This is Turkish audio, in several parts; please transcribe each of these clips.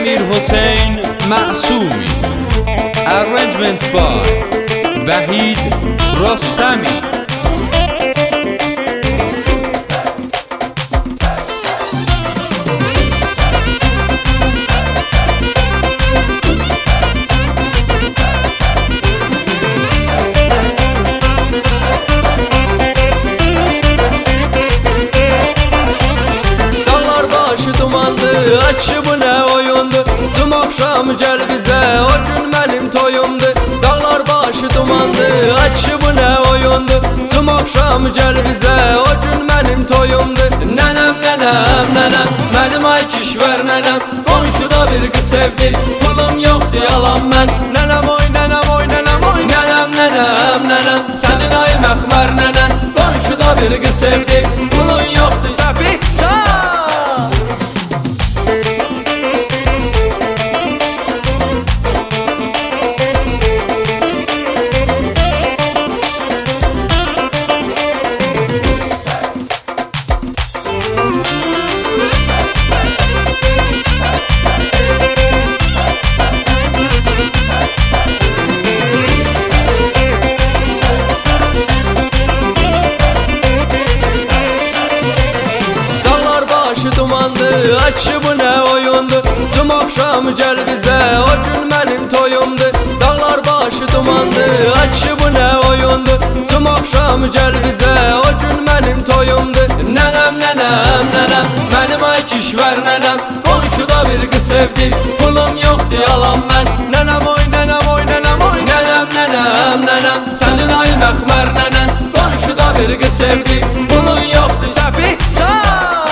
Amir Hossein Ma'soumi. Arrangement by Vahid Rostami. Açı bu ne oyundu? Tüm akşam gel bize, o gün benim toyumdu. Dağlar başı dumandı, açı bu ne oyundu? Tüm akşam gel bize, o gün benim toyumdu. Nenem nenem nenem, benim ay kişver nenem. Komşuda bir kız sevdik, pulum yoktu yalan ben. Nenem oy nenem oy nenem oy nenem nenem nenem. Senin ay mehmer nenem, komşuda bir kız sevdik, pulun yoktu tabi sağ. Dumandı, açı bu ne oyundu? Tüm akşam gel bize, o gün benim toyumdu. Dağlar başı dumandı, açı bu ne oyundu? Tüm akşam gel bize, o gün benim toyumdu. Nenem nenem nenem, benim ay kişver nenem. Komşuda bir kız sevdik, pulum yoktu yalan ben. Nenem oy nenem oy nenem oy nenem nenem nenem. Senin ay mehmer nenem, komşuda bir kız sevdik, pulun yoktu tabi sağ.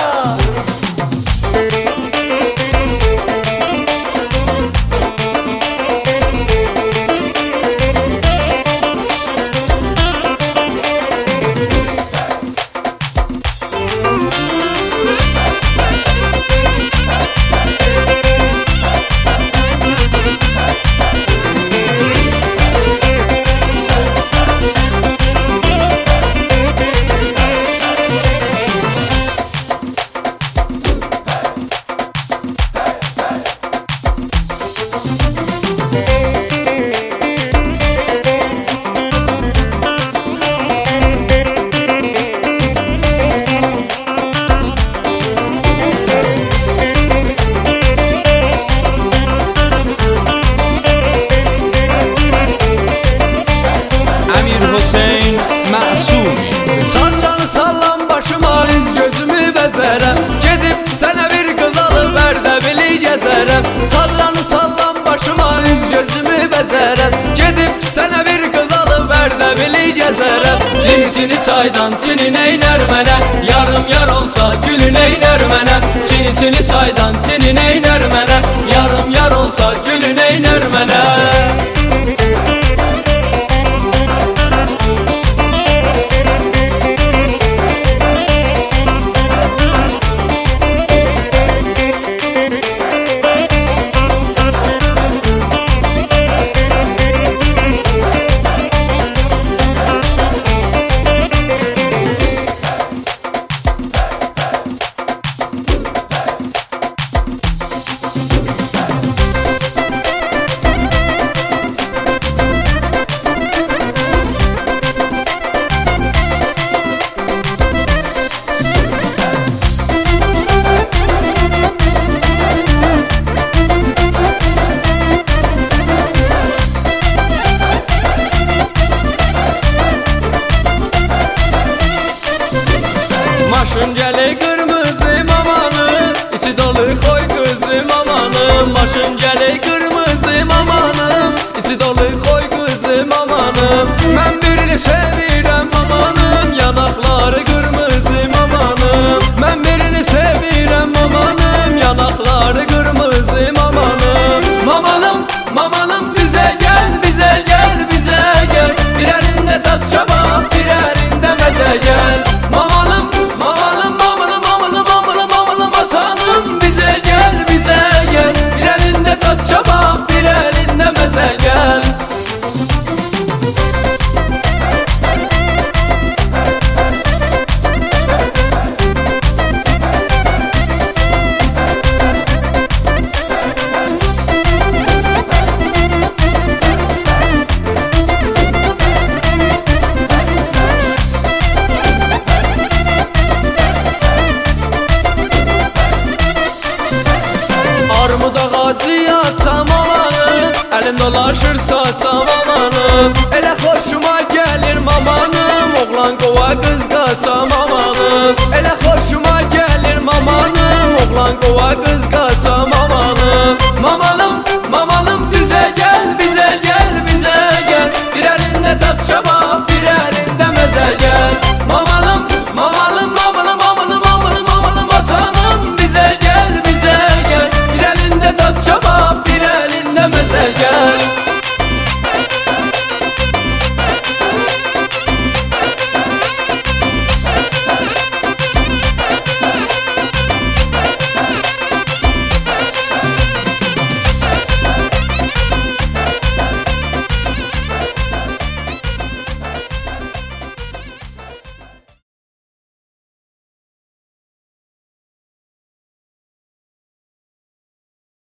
Sallan sallan başıma, üz gözümü bezerem. Gedib sənə bir qız alıb Ərdəbili gezərəm. Sallan sallan başıma, üz gözümü bezerem. Gedib sənə bir qız alıb Ərdəbili gezərəm. Çini çaydan çini neyner mənə, yarım yar olsa gülü neyner mənə. Çini çaydan çini neyner mənə, yarım yar olsa gülü neyner mənə. Maşın gəli qırmızı mamanı, içi dolu koy kızım amanım. Maşın gəli qırmızı mamanım, içi dolu koy kızım amanım. Mən birini sevirəm amanım, yanaqları qırmızı mamanım. Mən birini sevirəm amanım, yanaqları qırmızı mamanım. Mamanım, mamanım bizə gəl, bizə gəl, bizə gəl. Bir əlində tas şabab, bir əlində məzə gəl. Mamanım, mamanım, mamanım, mamanım, mamanım, mamanım, atanım bizə gəl, bizə gəl. Bir əlində tas şabab, saçam amanım, əlim dolaşır saçam amanım. Elə xoşuma gəlir mamanım, oğlan qova qız qaçam amanım. Elə xoşuma